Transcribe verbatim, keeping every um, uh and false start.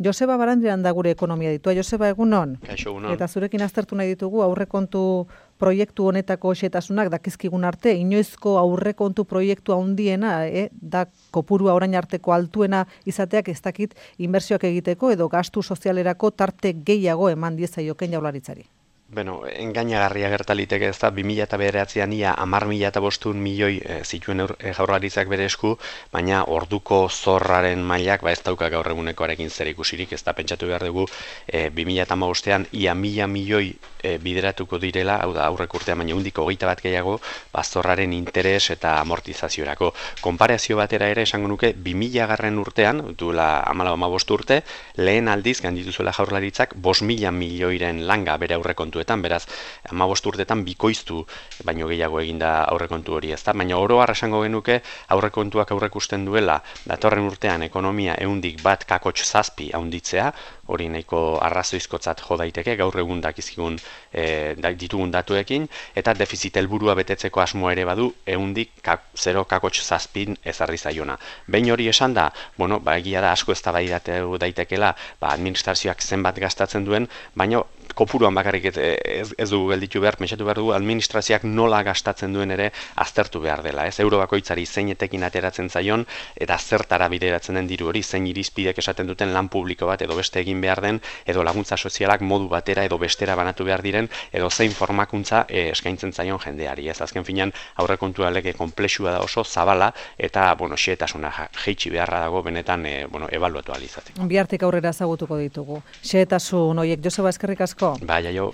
Joseba Barandrian da gure ekonomia ditua. Joseba, egunon? Kaixo, egunon. Eta zurekin aztertu nahi ditugu aurrekontu proiektu honetako xetasunak dakizkigun arte, inoizko aurrekontu proiektu handiena, eh, da kopurua orain arteko altuena izateak ez dakit inbertsioak egiteko edo gastu sozialerako tarte gehiago eman diezaioken Jaurlaritzari. Bueno, engainagarria gertaliteke ez da, bi mila bederatzian ia hamar mila bostehun milioi e, zituen eur, e, Jaurlaritzak bere esku, baina orduko zorraren mailak ba ez dauka gaur egunekoarekin zer ikusirik, ez da pentsatu behar dugu e, bi mila hamabostean ia mila milioi e, bideratuko direla, hau da aurrek urtean, baina hundiko hogeita bat gehiago, ba zorraren interes eta amortizaziorako. Konparazio batera ere esango nuke, bi mila garren urtean, duela hamalau hamabost urte, lehen aldiz ganditu zuela Jaurlaritzak bost mila milioiren langa bere aurrekontu beraz, hamabost urtetan bikoiztu baino gehiago eginda aurrekontu hori, ezta? Baina oro har esango genuke aurrekontuak aurrekusten duela datorren urtean ekonomia ehundik bat kakotx zazpi handitzea, hori nahiko arrazoizkotzat jo daiteke gaur egun dakizkigun e, ditugun datuekin, eta defizit helburua betetzeko asmoa ere badu ehundik zero kakotx zazpin ezarri zaiona. Behin hori esan da, bueno, ba egia da asko eztabaidatu daitekela, ba administrazioak zenbat gastatzen duen, baina kopuruan bakarrik ez, ez, ez dugu gelditu behar, pentsatu behar dugu administrazioak nola gastatzen duen ere aztertu behar dela. Ez euro bakoitzari zein etekin ateratzen zaion eta zertara bideratzen den diru hori, zein irizpidek esaten duten lan publiko bat edo beste egin behar den, edo laguntza sozialak modu batera edo bestera banatu behar diren, edo zein formakuntza e, eskaintzen zaion jendeari. Ez azken finean aurrekontua lege konplexua da oso zabala eta bueno, xehetasuna jeitsi beharra dago benetan e, bueno, ebaluatu ahal izateko. Bihartik aurrera ezagutuko ditugu. Xehetasun horiek, Joseba, eskerrik asko. Bai, aio.